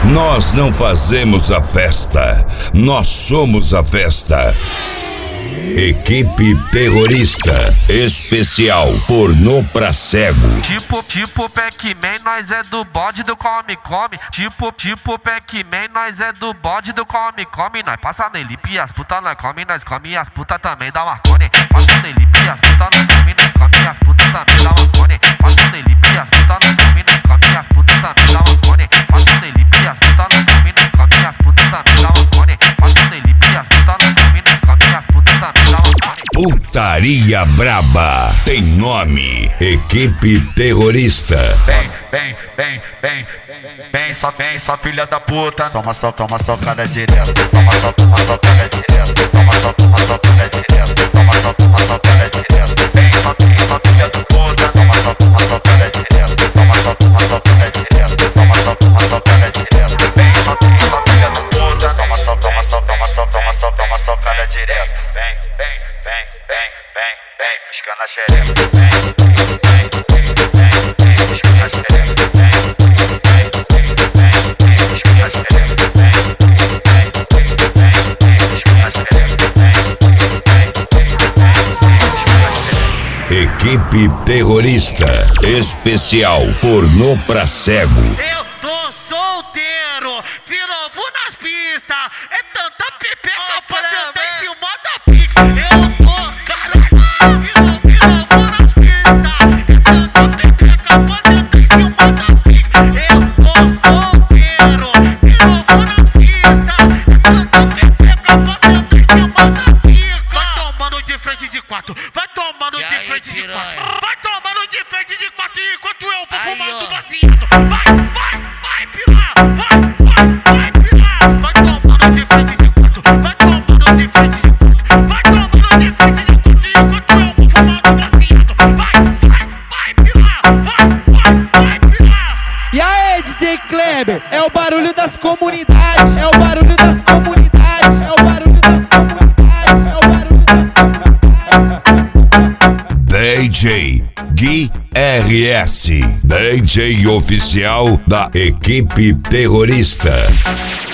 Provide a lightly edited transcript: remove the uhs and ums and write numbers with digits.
Nós não fazemos a festa, nós somos a festa. Equipe Terrorista Especial Pornô pra Cego. Tipo Pac-Man, nós é do bode do come-come. Tipo Pac-Man, nós é do bode do come-come. Nós passa nele, pia as puta, nós come e as puta também dá Marconi. Passa nele, pia as puta, nós come e as puta também dá Marconi. Passa nele, pia as puta, nós come e as puta também dá Marconi. Passa nele, pia as puta, nós come e as puta também dá Marconi. Passa nele, pia as puta, nós come e as puta também dá Marconi. Putaria braba tem nome. Equipe Terrorista. Vem, só filha da puta. Toma só cara direto. Toma só cara direto. Toma só cara direto. Toma só cara direto. Vem só filha da puta. Toma só cara direto. Toma só cara direto. Toma só cara direto. Vem só filha da puta. Toma só cara direto. Vem, piscando a xereca. Vem, piscando a xereca. Equipe Terrorista Especial Pornô pra Cego. Eu tô solteiro, de novo nas pistas. É tanta pepeca pra sentar em cima da pica. Eu tô, caralho, de novo nas pistas. É tanta pepeca pra sentar em cima da pica. Eu tô solteiro, de novo nas pistas. É tanta pepeca pra sentar em cima da pica. Vai tomando de frente de quatro, vai tomando de frente de quatro. Vai tomando de frente de quatro enquanto eu vou fumando baseado. Vai pirar, vai pirar. Vai tomando de frente de quatro, vai tomando de frente de quatro. Vai tomando de frente de quatro enquanto eu vou fumando baseado. Vai pirar, vai pirar. E aí, DJ Kleber, é o barulho das comunidades, é o barulho das comunidades, é o barulho das comunidades, é o barulho das comunidades. DJ Gui RS, DJ oficial da Equipe Terrorista.